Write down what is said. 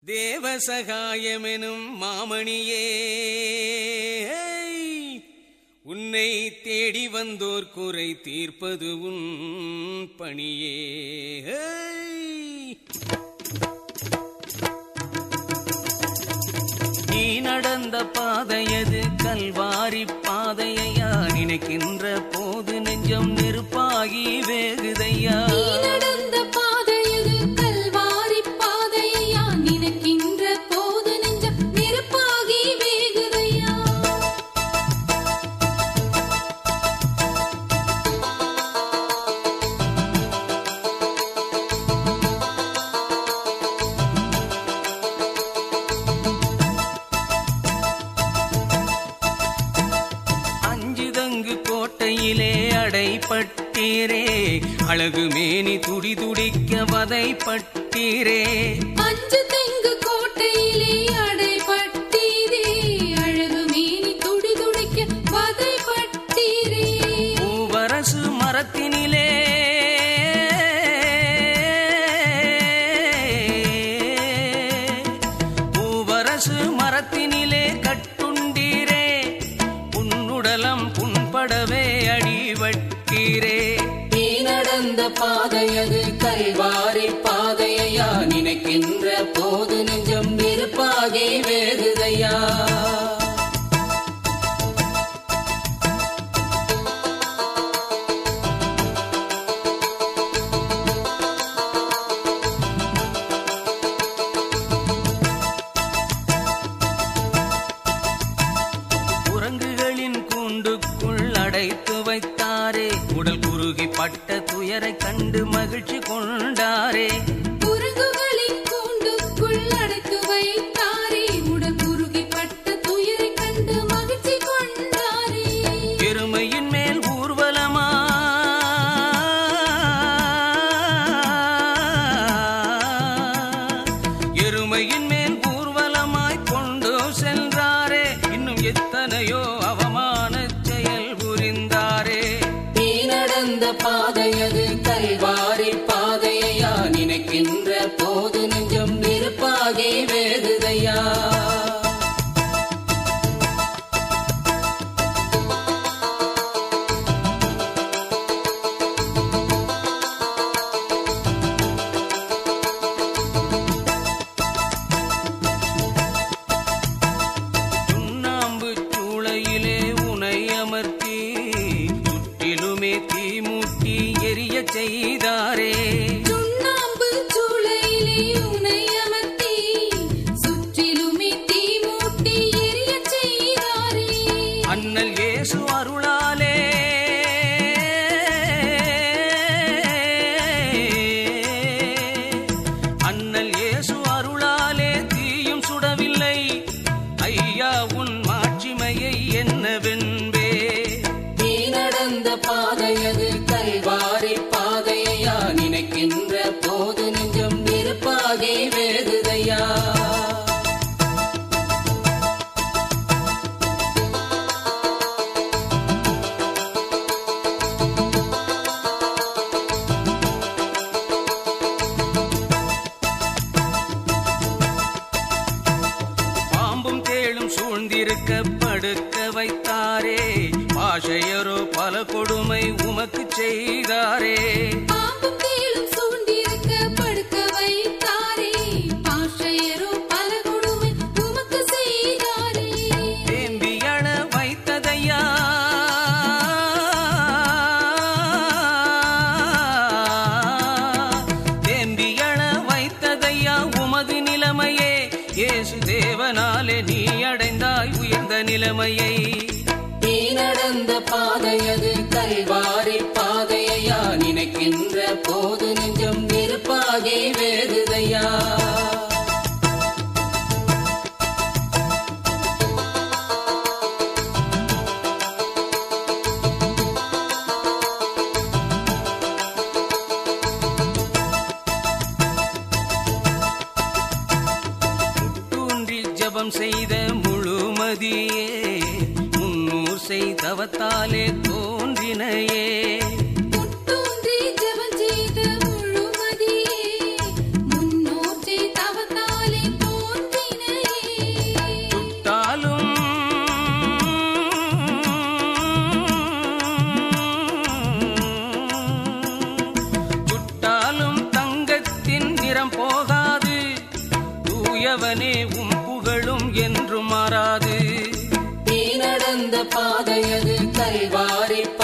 தேவசகாயமெனும் மாமணியே, உன்னை தேடி வந்தோர் குறை தீர்ப்பது உன் பணியே. நீ நடந்த பாதையது கல்வாரி பாதையா, நினைக்கின்ற போது நெஞ்சம் நெருப்பாகி வேகுதையா. கோட்டையிலே அடைப்பட்டீரே, அழகு மேனி துடி துடிக்க வதைப்பட்டீரே. அஞ்சு தெங்கு கோட்டையிலே அடைப்பட்டீரே, அழகு மேனி துடி துடிக்க வதைப்பட்டீரே. பூவரசு மரத்தினிலே பூவரசு மரத்தினிலே கட்டுண்டீரே, உன்னுடலம் புண்படவே அடிவட்டீரே. நீ நடந்த பாதையது கல்வாரி பாதையா, நினைக்கின்ற போது நெஞ்சம் நெருப்பாகி வேகுதையா. குரங்குகளின் கூண்டுக்குள் அடைத்து வைத்தாரே, உடல் குறுகி பட்ட துயரை கண்டு மகிழ்ச்சி கொண்டாரே. குரங்குகளின் கூண்டுக்குள் அடைத்து வைத்தாரே, உடல் குறுகி பட்ட துயரை கண்டு மகிழ்ச்சி கொண்டாரே. எருமையின் மேல் ஊர்வலமா எருமையின் மேல் ஊர்வலமாய் கொண்டு சென்றாரே, இன்னும் எத்தனையோ அவமான செயல் புரிந்தாரே. நீ நடந்த பாதையது கல்வாரி பாதையா, நினைக்கின்ற போது நெஞ்சம் நெருப்பாகி வேகுதையா. சுண்ணாம்பு சூளையிலே உனை அமர்த்தி, சுற்றிலுமே தீமூட்டி எரிய செய்தாரே. சுண்ணாம்பு சூளையிலே உன்னை அமர்த்தி, சுற்றிலுமே தீ மூட்டி எரிய செய்தாரே. அண்ணல் இயேசு அருளாலே அண்ணல் இயேசு அருளாலே தீயும் சுடவில்லை, ஐயா உன் மாட்சிமையை என்னவென்பே. நீ நடந்த பாதையது கல்வாரி பாதையா, நினைக்கின்ற போது நெஞ்சம் நெருப்பாகி வேகுதையா. பாம்பும் தேளும் சூழ்ந்திருக்க படுக்க வைத்தாரே, பாஷையரோ பல கொடுமை உமக்கு செய்தாரே. பாம்பும் தேளும் சூழ்ந்திருக்க படுக்க வைத்தாரே, பாஷையரோ பல கொடுமை உமக்கு செய்தாரே. தேம்பியழ வைத்ததையா தேம்பியழ வைத்ததையா உமது நிலைமையே, இயேசு தேவனாலே நீ அடைந்தாய் உயர்ந்த நிலைமையை. நீ நடந்த பாதையது கல்வாரி பாதையா, நினைக்கின்ற போது நெஞ்சம் நெருப்பாகி வேகுதையா. தூன்றி ஜபம் செய்த முழுமதியே, முன்னூர் செய்தவத்தாலே தோன்றினையே. முத்தூன்றி ஜெபம் செய்த முழுமதியே, முன்னோர் செய்தவத்தாலே தோன்றினையே. தூயவனே உம் புகழும் என்றும் மாறாது. நீ நடந்த பாதையது கல்வாரி